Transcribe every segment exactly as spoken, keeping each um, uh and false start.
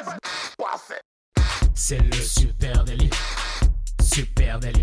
C'est le super délit. Super délit.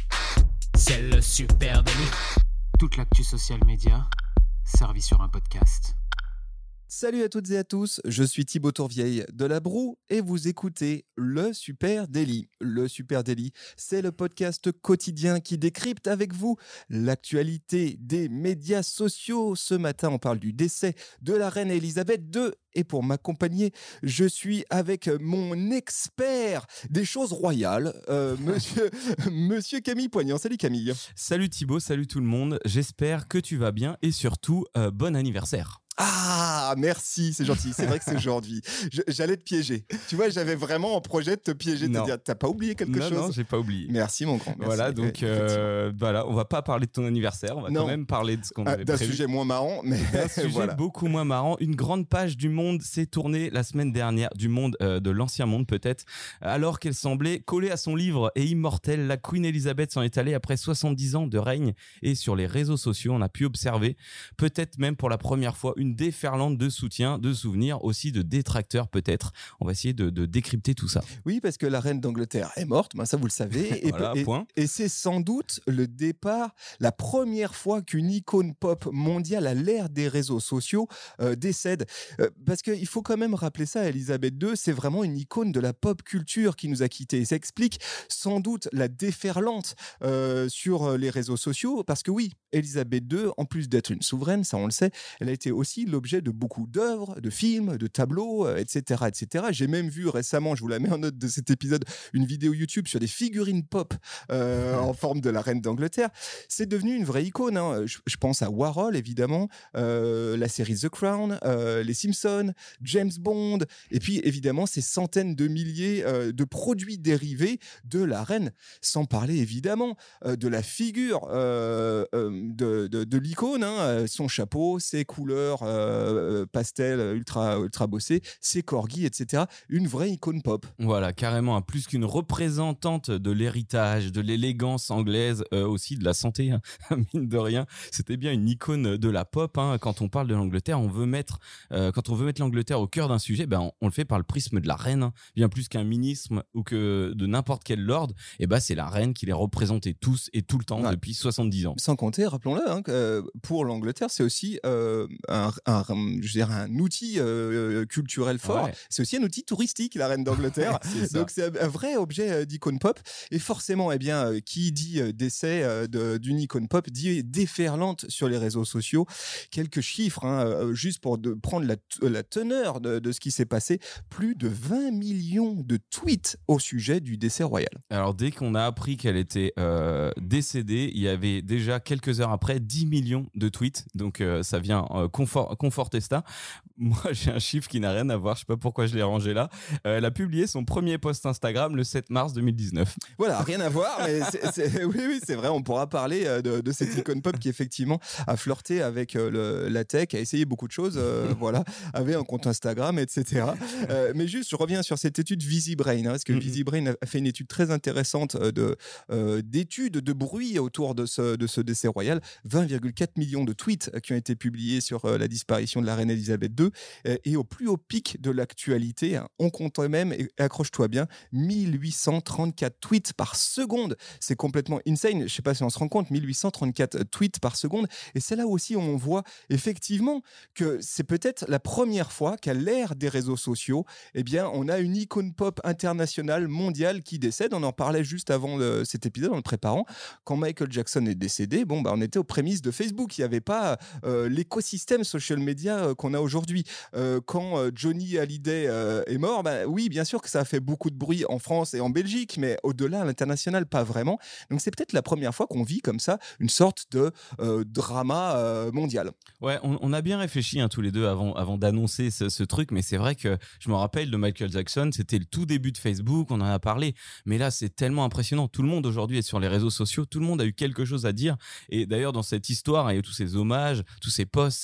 C'est le super délit. Toute l'actu social média servie sur un podcast. Salut à toutes et à tous, je suis Thibaut Tourvieille de La Broue et vous écoutez Le Super Délit. Le Super Délit, c'est le podcast quotidien qui décrypte avec vous l'actualité des médias sociaux. Ce matin, on parle du décès de la reine Elisabeth deux et pour m'accompagner, je suis avec mon expert des choses royales, euh, monsieur, monsieur Camille Poignant. Salut Camille. Salut Thibaut, salut tout le monde, j'espère que tu vas bien et surtout, euh, bon anniversaire. Ah, merci, c'est gentil. C'est vrai que c'est aujourd'hui. Je, j'allais te piéger. Tu vois, j'avais vraiment en projet de te piéger, de te dire, t'as pas oublié quelque non, chose ? Non, j'ai pas oublié. Merci, mon grand. Merci. Voilà, donc euh, voilà, on va pas parler de ton anniversaire, on va non. quand même parler de ce qu'on ah, avait d'un prévu. D'un sujet moins marrant, mais d'un sujet voilà. beaucoup moins marrant. Une grande page du Monde s'est tournée la semaine dernière, du Monde, euh, de l'ancien Monde peut-être, alors qu'elle semblait collée à son livre et immortelle. La Queen Elizabeth s'en est allée après soixante-dix ans de règne et sur les réseaux sociaux, on a pu observer, peut-être même pour la première fois, une déferlante de de soutien, de souvenirs, aussi de détracteurs peut-être. On va essayer de, de décrypter tout ça. Oui, parce que la reine d'Angleterre est morte, ben ça vous le savez. Et, voilà, et, point. et c'est sans doute le départ, la première fois qu'une icône pop mondiale à l'ère des réseaux sociaux euh, décède. Euh, parce qu'il faut quand même rappeler ça, Elisabeth deux, c'est vraiment une icône de la pop culture qui nous a quittés. Et ça explique sans doute la déferlante euh, sur les réseaux sociaux, parce que oui, Elisabeth deux, en plus d'être une souveraine, ça on le sait, elle a été aussi l'objet de beaucoup d'œuvres, de films, de tableaux, euh, et cetera, et cetera. J'ai même vu récemment, je vous la mets en note de cet épisode, une vidéo YouTube sur des figurines pop euh, en forme de la reine d'Angleterre. C'est devenu une vraie icône. Hein. Je, je pense à Warhol, évidemment, euh, la série The Crown, euh, les Simpsons, James Bond, et puis évidemment ces centaines de milliers euh, de produits dérivés de la reine, sans parler évidemment euh, de la figure euh, euh, de, de, de l'icône, hein, son chapeau, ses couleurs euh, pastel, ultra, ultra bossé, ses corgis, et cetera. Une vraie icône pop. Voilà, carrément, hein, plus qu'une représentante de l'héritage, de l'élégance anglaise, euh, aussi de la santé, hein, mine de rien. C'était bien une icône de la pop. Hein. Quand on parle de l'Angleterre, on veut mettre, euh, quand on veut mettre l'Angleterre au cœur d'un sujet, ben on, on le fait par le prisme de la reine, hein. Bien plus qu'un ministre ou que de n'importe quel lord. Et ben c'est la reine qui les représentait tous et tout le temps ouais. depuis soixante-dix ans. Sans compter, rappelons-le, hein, que pour l'Angleterre, c'est aussi euh, un, un, je veux dire, un outil euh, culturel fort. Ouais. C'est aussi un outil touristique, la reine d'Angleterre. c'est Donc c'est un vrai objet d'icône pop. Et forcément, eh bien, qui dit décès de, d'une icône pop dit déferlante sur les réseaux sociaux. Quelques chiffres, hein, juste pour de prendre la, la teneur de, de ce qui s'est passé. Plus de vingt millions de tweets au sujet du décès royal. Alors dès qu'on a appris qu'elle était euh, décédée, il y avait déjà quelques heures après dix millions de tweets. Donc euh, ça vient euh, confort, conforter ça. Moi, j'ai un chiffre qui n'a rien à voir. Je sais pas pourquoi je l'ai rangé là. Euh, elle a publié son premier post Instagram le sept mars deux mille dix-neuf. Voilà, rien à voir, mais c'est, c'est, oui, oui, c'est vrai. On pourra parler de, de cette icône pop qui effectivement a flirté avec le, la tech, a essayé beaucoup de choses, euh, voilà, avait un compte Instagram, et cetera. Euh, mais juste, je reviens sur cette étude VisiBrain, hein, parce que mm-hmm. VisiBrain a fait une étude très intéressante de euh, d'études de bruit autour de ce de ce décès royal. vingt virgule quatre millions de tweets qui ont été publiés sur euh, la disparition de la reine Elisabeth deux. Et au plus haut pic de l'actualité, hein, on comptait même, et accroche-toi bien, mille huit cent trente-quatre tweets par seconde. C'est complètement insane. Je ne sais pas si on se rend compte, mille huit cent trente-quatre tweets par seconde. Et c'est là aussi où on voit effectivement que c'est peut-être la première fois qu'à l'ère des réseaux sociaux, eh bien, on a une icône pop internationale, mondiale qui décède. On en parlait juste avant le, cet épisode, en le préparant. Quand Michael Jackson est décédé, bon, bah, on était aux prémices de Facebook. Il n'y avait pas euh, l'écosystème social media euh, qu'on a aujourd'hui. Euh, quand euh, Johnny Hallyday euh, est mort, bah, oui, bien sûr que ça a fait beaucoup de bruit en France et en Belgique, mais au-delà, à l'international, pas vraiment. Donc c'est peut-être la première fois qu'on vit comme ça une sorte de euh, drama euh, mondial. Ouais, on, on a bien réfléchi hein, tous les deux avant, avant d'annoncer ce, ce truc, mais c'est vrai que je me rappelle de Michael Jackson, c'était le tout début de Facebook, on en a parlé, mais là c'est tellement impressionnant. Tout le monde aujourd'hui est sur les réseaux sociaux, tout le monde a eu quelque chose à dire. Et d'ailleurs dans cette histoire, il y a tous ces hommages, tous ces posts, ces, ces milliers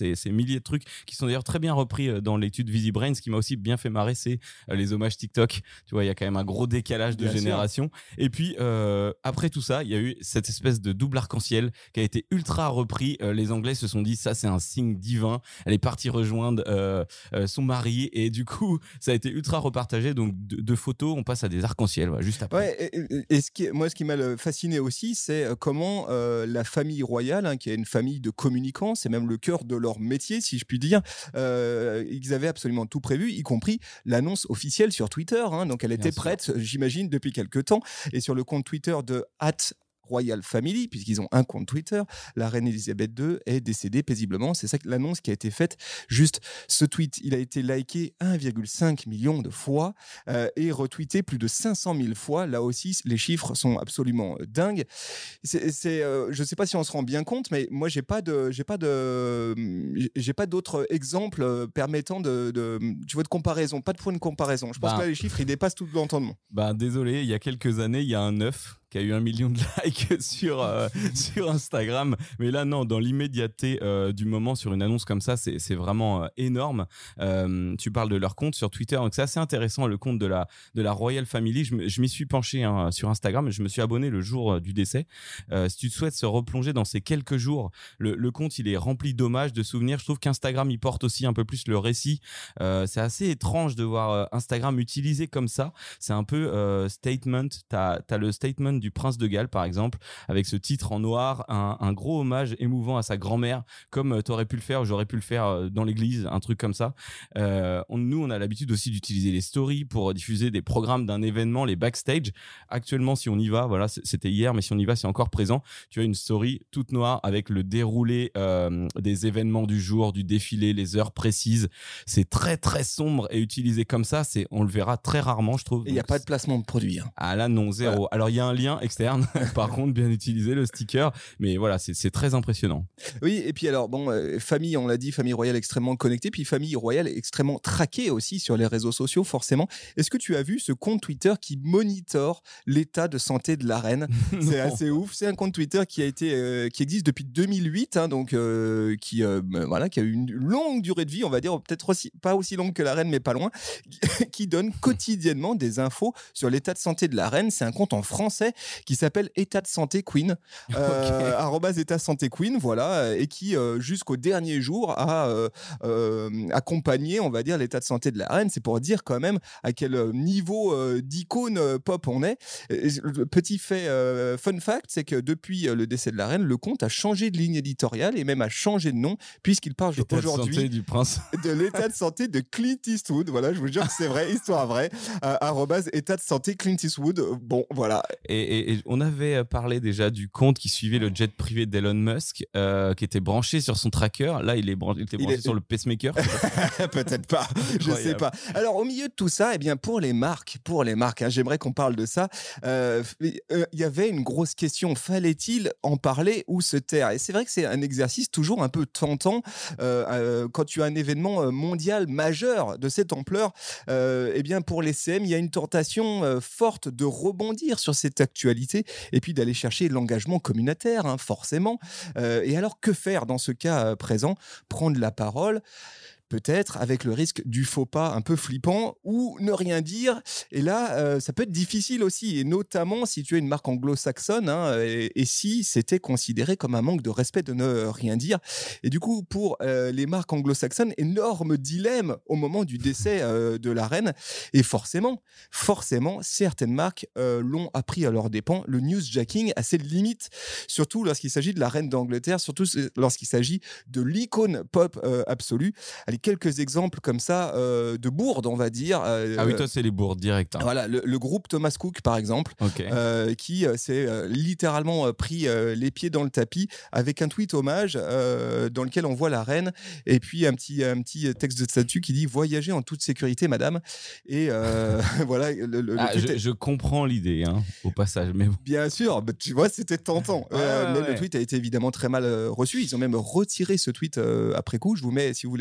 milliers de trucs qui sont d'ailleurs très bien repris dans l'étude VisiBrain. Ce qui m'a aussi bien fait marrer, c'est les hommages TikTok. Tu vois, il y a quand même un gros décalage de bien génération. Sûr. Et puis, euh, après tout ça, il y a eu cette espèce de double arc-en-ciel qui a été ultra repris. Euh, les Anglais se sont dit, ça, c'est un signe divin. Elle est partie rejoindre euh, euh, son mari et du coup, ça a été ultra repartagé. Donc, de, de photos, on passe à des arcs-en-ciel ouais, juste après. Ouais, et, et ce qui, moi, ce qui m'a fasciné aussi, c'est comment euh, la famille royale, hein, qui est une famille de communicants, c'est même le cœur de leur métier, si je puis dire, euh, ils avaient absolument tout prévu, y compris l'annonce officielle sur Twitter. Hein, donc, elle était Bien prête, sûr. j'imagine, depuis quelques temps. Et sur le compte Twitter de at Royal Family, puisqu'ils ont un compte Twitter, la reine Elisabeth deux est décédée paisiblement. C'est ça l'annonce qui a été faite. Juste ce tweet, il a été liké un virgule cinq million de fois euh, et retweeté plus de cinq cent mille fois. Là aussi, les chiffres sont absolument dingues. C'est, c'est, euh, je ne sais pas si on se rend bien compte, mais moi, j'ai pas de, j'ai pas de, j'ai pas d'autres exemples permettant de, de, tu vois, de comparaison. Pas de point de comparaison. Je pense bah, que là, les chiffres, ils dépassent tout l'entendement. Bah, désolé, il y a quelques années, il y a un œuf qui a eu un million de likes sur, euh, sur Instagram. Mais là, non, dans l'immédiateté euh, du moment, sur une annonce comme ça, c'est, c'est vraiment euh, énorme. Euh, tu parles de leur compte sur Twitter, donc c'est assez intéressant, le compte de la, de la Royal Family. Je, je m'y suis penché hein, sur Instagram et je me suis abonné le jour euh, du décès. Euh, si tu souhaites se replonger dans ces quelques jours, le, le compte, il est rempli d'hommages, de souvenirs. Je trouve qu'Instagram, il porte aussi un peu plus le récit. Euh, c'est assez étrange de voir euh, Instagram utilisé comme ça. C'est un peu euh, statement. T'as, t'as le statement du Prince de Galles par exemple avec ce titre en noir, un, un gros hommage émouvant à sa grand-mère comme euh, t'aurais pu le faire, j'aurais pu le faire euh, dans l'église, un truc comme ça. Euh, on, nous on a l'habitude aussi d'utiliser les stories pour diffuser des programmes d'un événement, les backstage. Actuellement si on y va, voilà c'était hier mais si on y va c'est encore présent, tu as une story toute noire avec le déroulé euh, des événements du jour, du défilé, les heures précises. C'est très très sombre et utilisé comme ça, c'est, on le verra très rarement je trouve. Et il n'y a pas de placement de produit. Hein. Ah là non, zéro. Voilà. Alors il y a un lien externe, par contre bien utilisé le sticker, mais voilà c'est, c'est très impressionnant. Oui et puis alors bon euh, famille on l'a dit, famille royale extrêmement connectée, puis famille royale extrêmement traquée aussi sur les réseaux sociaux forcément. Est-ce que tu as vu ce compte Twitter qui monitore l'état de santé de la reine? C'est assez ouf, c'est un compte Twitter qui a été euh, qui existe depuis deux mille huit hein, donc euh, qui euh, voilà qui a eu une longue durée de vie, on va dire peut-être aussi pas aussi longue que la reine mais pas loin, qui donne quotidiennement des infos sur l'état de santé de la reine. C'est un compte en français qui s'appelle État de santé Queen, euh, okay. arobase État santé Queen, voilà, et qui euh, jusqu'au dernier jour a euh, euh, accompagné, on va dire, l'état de santé de la reine. C'est pour dire quand même à quel niveau euh, d'icône euh, pop on est. Et, petit fait, euh, fun fact, c'est que depuis le décès de la reine, le compte a changé de ligne éditoriale et même a changé de nom puisqu'il parle état aujourd'hui de, santé du prince. de l'état de santé de Clint Eastwood. Voilà, je vous jure que c'est vrai, histoire vraie. Euh, arobase État de santé Clint Eastwood. Bon, voilà. Et, et, et on avait parlé déjà du compte qui suivait le jet privé d'Elon Musk, euh, qui était branché sur son tracker. Là, il, est bran- il était branché il est... sur le pacemaker. Peut-être pas, je sais pas. Alors, au milieu de tout ça, eh bien, pour les marques, pour les marques, hein, j'aimerais qu'on parle de ça. Il euh, euh, y avait une grosse question. Fallait-il en parler ou se taire? Et c'est vrai que c'est un exercice toujours un peu tentant euh, euh, quand tu as un événement mondial majeur de cette ampleur. Euh, eh bien, pour les C M, il y a une tentation euh, forte de rebondir sur cette actualité et puis d'aller chercher l'engagement communautaire, hein, forcément. Euh, et alors, que faire dans ce cas euh, présent? Prendre la parole, peut-être avec le risque du faux pas un peu flippant, ou ne rien dire. Et là, euh, ça peut être difficile aussi, et notamment si tu es une marque anglo-saxonne, hein, et, et si c'était considéré comme un manque de respect de ne rien dire. Et du coup, pour euh, les marques anglo-saxonnes, énorme dilemme au moment du décès euh, de la reine. Et forcément, forcément, certaines marques euh, l'ont appris à leurs dépens. Le newsjacking a ses limites, surtout lorsqu'il s'agit de la reine d'Angleterre, surtout lorsqu'il s'agit de l'icône pop euh, absolue. Allez, quelques exemples comme ça euh, de bourdes, on va dire. Euh, ah oui, toi, c'est les bourdes directes. Hein. Voilà, le, le groupe Thomas Cook, par exemple, okay. euh, qui euh, s'est euh, littéralement euh, pris euh, les pieds dans le tapis avec un tweet hommage euh, dans lequel on voit la reine et puis un petit, un petit texte de statut qui dit « Voyagez en toute sécurité, madame ». Et euh, voilà. Le, le, ah, le je, est... je comprends l'idée, hein, au passage. Mais... Bien sûr, bah, tu vois, c'était tentant. Ah, euh, ouais, mais ouais. le tweet a été évidemment très mal euh, reçu. Ils ont même retiré ce tweet euh, après coup. Je vous mets, si vous voulez aller le voir, je vous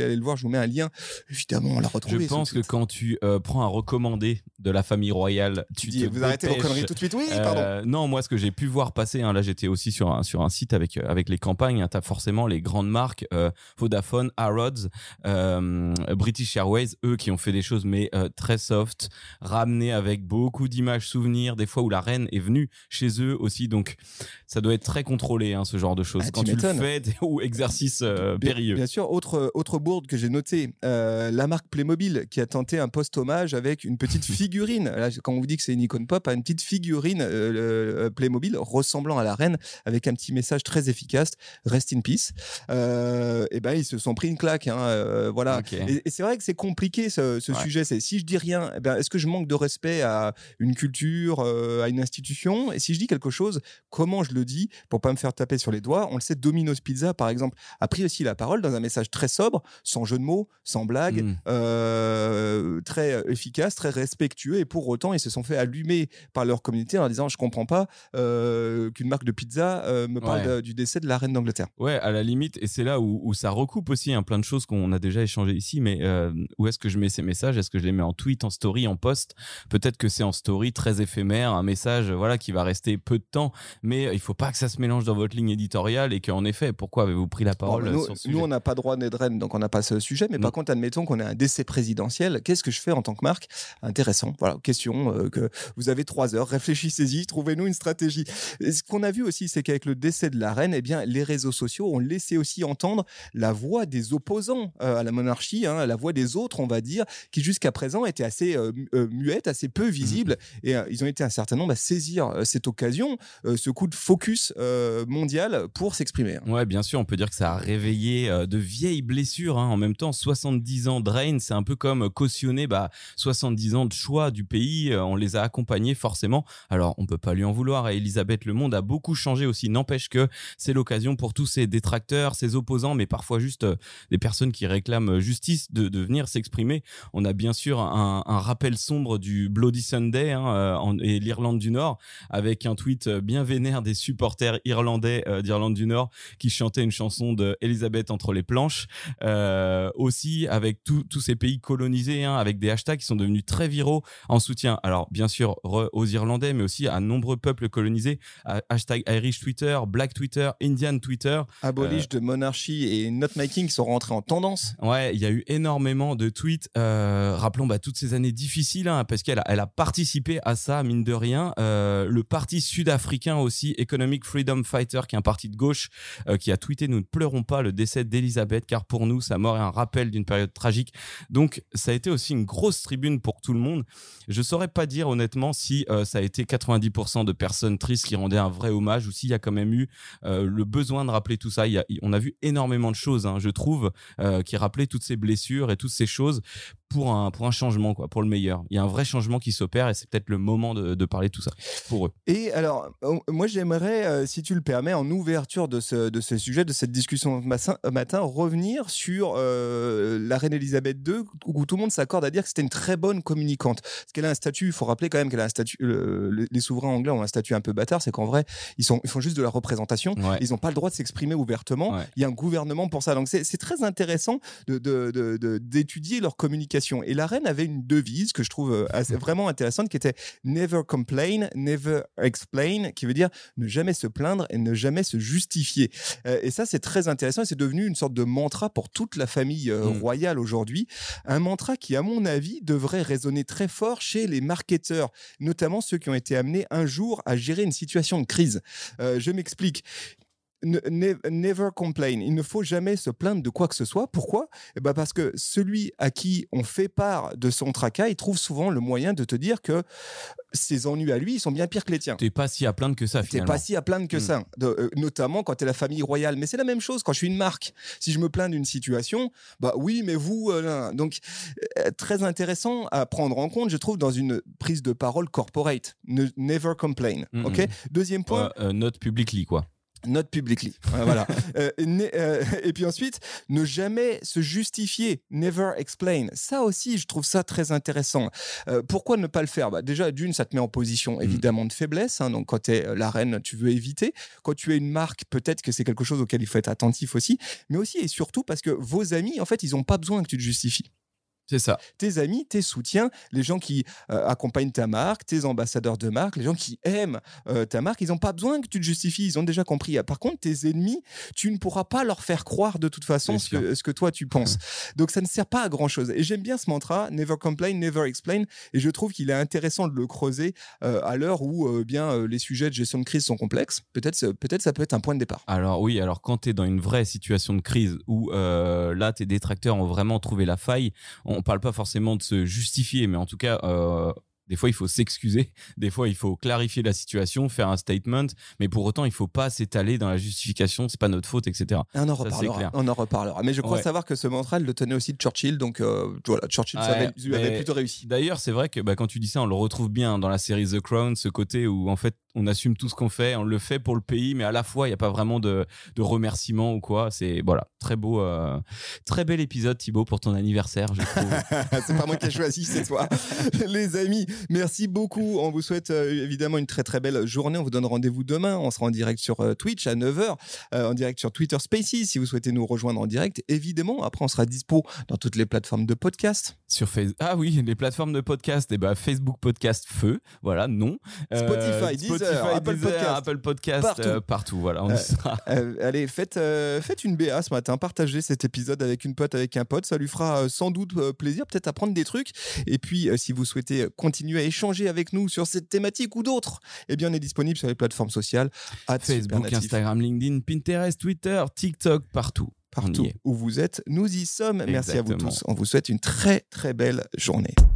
nous met un lien. Évidemment, on l'a retrouvé. Je pense que quand tu euh, prends un recommandé de la famille royale, tu dis, te vous arrêtez vos conneries tout de suite. Oui, pardon. Euh, non, moi, ce que j'ai pu voir passer, hein, là, j'étais aussi sur un, sur un site avec, avec les campagnes. Hein, tu as forcément les grandes marques, euh, Vodafone, Harrods, euh, British Airways, eux qui ont fait des choses, mais euh, très soft, ramenées avec beaucoup d'images souvenirs, des fois où la reine est venue chez eux aussi. Donc, ça doit être très contrôlé, hein, ce genre de choses. Ah, quand tu tu m'étonnes. le fais, ou exercice euh, bien, périlleux. Bien sûr, autre, autre bourde que j'ai notée, euh, la marque Playmobil qui a tenté un post-hommage avec une petite figurine. Là, quand on vous dit que c'est une icône pop, une petite figurine euh, le Playmobil ressemblant à la reine avec un petit message très efficace, Rest in Peace. Euh, et ben ils se sont pris une claque. Hein, euh, voilà. Okay. Et, et c'est vrai que c'est compliqué ce, ce ouais. sujet. C'est si je dis rien, eh ben, est-ce que je manque de respect à une culture, euh, à une institution? Et si je dis quelque chose, comment je le dis pour pas me faire taper sur les doigts? On le sait, Domino's Pizza, par exemple, a pris aussi la parole dans un message très sobre, sans jeu de mots, sans blague, mmh. euh, très efficace, très respectueux. Et pour autant, ils se sont fait allumer par leur communauté en disant, je comprends pas euh, qu'une marque de pizza euh, me parle ouais. de, du décès de la reine d'Angleterre. Ouais, à la limite, et c'est là où, où ça recoupe aussi hein, plein de choses qu'on a déjà échangées ici, mais euh, où est-ce que je mets ces messages? Est-ce que je les mets en tweet, en story, en post? Peut-être que c'est en story, très éphémère, un message voilà, qui va rester peu de temps, mais il faut pas que ça se mélange dans votre ligne éditoriale et qu'en effet, pourquoi avez-vous pris la parole bon, bah, nous, sur ce sujet? Nous, on n'a pas droit nez de reine, donc on n'a pas ce sujet, mais non. Par contre, admettons qu'on ait un décès présidentiel, qu'est-ce que je fais en tant que marque? Intéressant, voilà, question euh, que vous avez trois heures, réfléchissez-y, trouvez-nous une stratégie. Et ce qu'on a vu aussi, c'est qu'avec le décès de la reine, eh bien, les réseaux sociaux ont laissé aussi entendre la voix des opposants euh, à la monarchie, hein, la voix des autres, on va dire, qui jusqu'à présent était assez euh, muette, assez peu visible, mmh. et euh, ils ont été un certain nombre à saisir euh, cette occasion, euh, ce coup de focus euh, mondial pour s'exprimer. Hein. Ouais, bien sûr, on peut dire que ça a réveillé euh, de vieilles blessures. Hein. En même temps, soixante-dix ans de règne, c'est un peu comme cautionner bah, soixante-dix ans de choix du pays. Euh, on les a accompagnés forcément. Alors, on peut pas lui en vouloir. Et Elisabeth, le monde a beaucoup changé aussi. N'empêche que c'est l'occasion pour tous ces détracteurs, ces opposants, mais parfois juste euh, des personnes qui réclament justice de, de venir s'exprimer. On a bien sûr un, un rappel sombre du Bloody Sunday hein, euh, en, et l'Irlande du Nord, avec un tweet bien vénère des supporters irlandais euh, d'Irlande du Nord qui chantaient une chanson d'Elisabeth entre les planches. Euh, aussi avec tous ces pays colonisés, hein, avec des hashtags qui sont devenus très viraux en soutien, alors bien sûr re, aux Irlandais, mais aussi à nombreux peuples colonisés. Hashtag Irish Twitter, Black Twitter, Indian Twitter. Abolish euh, de monarchie et not making qui sont rentrés en tendance. Ouais, il y a eu énormément de tweets. Euh, rappelons bah, toutes ces années difficiles, hein, parce qu'elle a, elle a participé à ça, mine de rien. Euh, le parti sud-africain aussi, Economic Freedom Fighter, qui est un parti de gauche, euh, qui a tweeté « Nous ne pleurons pas le décès d'Elisabeth, car pour nous, sa mort est un rappel d'une période tragique ». Donc, ça a été aussi une grosse tribune pour tout le monde. Je ne saurais pas dire honnêtement si euh, ça a été quatre-vingt-dix pour cent de personnes tristes qui rendaient un vrai hommage, ou s'il y a quand même eu euh, le besoin de rappeler tout ça. Il y a, on a vu énormément de choses, hein, je trouve, euh, qui rappelaient toutes ces blessures et toutes ces choses pour un, pour un changement, quoi, pour le meilleur. Il y a un vrai changement qui s'opère et c'est peut-être le moment de, de parler de tout ça pour eux. Et alors, moi j'aimerais, euh, si tu le permets, en ouverture de ce, de ce sujet, de cette discussion matin, matin revenir sur euh, la reine Elisabeth deux, où tout le monde s'accorde à dire que c'était une très bonne communicante. Parce qu'elle a un statut, il faut rappeler quand même qu'elle a un statut, le, les souverains anglais ont un statut un peu bâtard, c'est qu'en vrai, ils, sont, ils font juste de la représentation, ouais. Ils n'ont pas le droit de s'exprimer ouvertement, ouais. Il y a un gouvernement pour ça. Donc c'est, c'est très intéressant de, de, de, de, d'étudier leur communication. Et la reine avait une devise que je trouve assez, vraiment intéressante qui était « Never complain, never explain », qui veut dire ne jamais se plaindre et ne jamais se justifier. Euh, et ça, c'est très intéressant et c'est devenu une sorte de mantra pour toute la famille euh, mmh. royale aujourd'hui. Un mantra qui, à mon avis, devrait résonner très fort chez les marketeurs, notamment ceux qui ont été amenés un jour à gérer une situation de crise. Euh, je m'explique. Never complain. Il ne faut jamais se plaindre de quoi que ce soit. Pourquoi ? Eh ben parce que celui à qui on fait part de son tracas, il trouve souvent le moyen de te dire que ses ennuis à lui, ils sont bien pires que les tiens. T'es pas si à plaindre que ça, finalement. T'es pas si à plaindre que mmh. ça. De, euh, notamment quand t'es la famille royale. Mais c'est la même chose quand je suis une marque. Si je me plains d'une situation, bah oui, mais vous... Euh, donc, euh, très intéressant à prendre en compte, je trouve, dans une prise de parole corporate. Ne, never complain. Mmh. OK ? Deuxième point... Ouais, euh, note publicly, quoi. Not publicly. Euh, voilà. euh, né, euh, et puis ensuite, ne jamais se justifier. Never explain. Ça aussi, je trouve ça très intéressant. Euh, pourquoi ne pas le faire ? Bah, déjà, d'une, ça te met en position évidemment de faiblesse. Hein, donc, quand tu es la reine, tu veux éviter. Quand tu es une marque, peut-être que c'est quelque chose auquel il faut être attentif aussi. Mais aussi et surtout parce que vos amis, en fait, ils n'ont pas besoin que tu te justifies. C'est ça. Tes amis, tes soutiens, les gens qui euh, accompagnent ta marque, tes ambassadeurs de marque, les gens qui aiment euh, ta marque, ils n'ont pas besoin que tu te justifies, ils ont déjà compris. Par contre, tes ennemis, tu ne pourras pas leur faire croire de toute façon ce que, ce que toi tu penses. Donc ça ne sert pas à grand chose. Et j'aime bien ce mantra, never complain, never explain. Et je trouve qu'il est intéressant de le creuser euh, à l'heure où euh, bien, euh, les sujets de gestion de crise sont complexes. Peut-être, peut-être ça peut être un point de départ. Alors oui, alors quand tu es dans une vraie situation de crise où euh, là, tes détracteurs ont vraiment trouvé la faille, on parle pas forcément de se justifier, mais en tout cas, euh, des fois, il faut s'excuser. Des fois, il faut clarifier la situation, faire un statement. Mais pour autant, il faut pas s'étaler dans la justification. C'est pas notre faute, et cetera. Et on en Ça, reparlera. On en reparlera. Mais je crois ouais. savoir que ce mantra, il le tenait aussi de Churchill. Donc euh, voilà, Churchill, ça ouais, avait, avait plutôt réussi. D'ailleurs, c'est vrai que bah, quand tu dis ça, on le retrouve bien dans la série The Crown, ce côté où en fait, on assume tout ce qu'on fait, on le fait pour le pays, mais à la fois, il n'y a pas vraiment de, de remerciements ou quoi. C'est voilà, très beau, euh, très bel épisode, Thibaut, pour ton anniversaire, je trouve. C'est pas moi qui ai choisi, c'est toi. Les amis, merci beaucoup. On vous souhaite euh, évidemment une très très belle journée. On vous donne rendez-vous demain. On sera en direct sur euh, Twitch à neuf heures, euh, en direct sur Twitter Spaces si vous souhaitez nous rejoindre en direct. Évidemment, après, on sera dispo dans toutes les plateformes de podcast. Sur Facebook. Ah oui, les plateformes de podcast. Et bah, Facebook Podcast Feu. Voilà, non. Euh, Spotify, Deezer, Spotify, Apple Deezer, Podcast. Apple Podcast. Partout. Euh, partout. Voilà, on euh, y sera. Euh, allez, faites, euh, faites une B A ce matin. Partagez cet épisode avec une pote, avec un pote. Ça lui fera euh, sans doute euh, plaisir, peut-être apprendre des trucs. Et puis, euh, si vous souhaitez continuer à échanger avec nous sur cette thématique ou d'autres, eh bien, on est disponible sur les plateformes sociales. Facebook, Instagram, LinkedIn, Pinterest, Twitter, TikTok, partout. Partout où vous êtes, nous y sommes. Merci Exactement. à vous tous. On vous souhaite une très, très belle journée.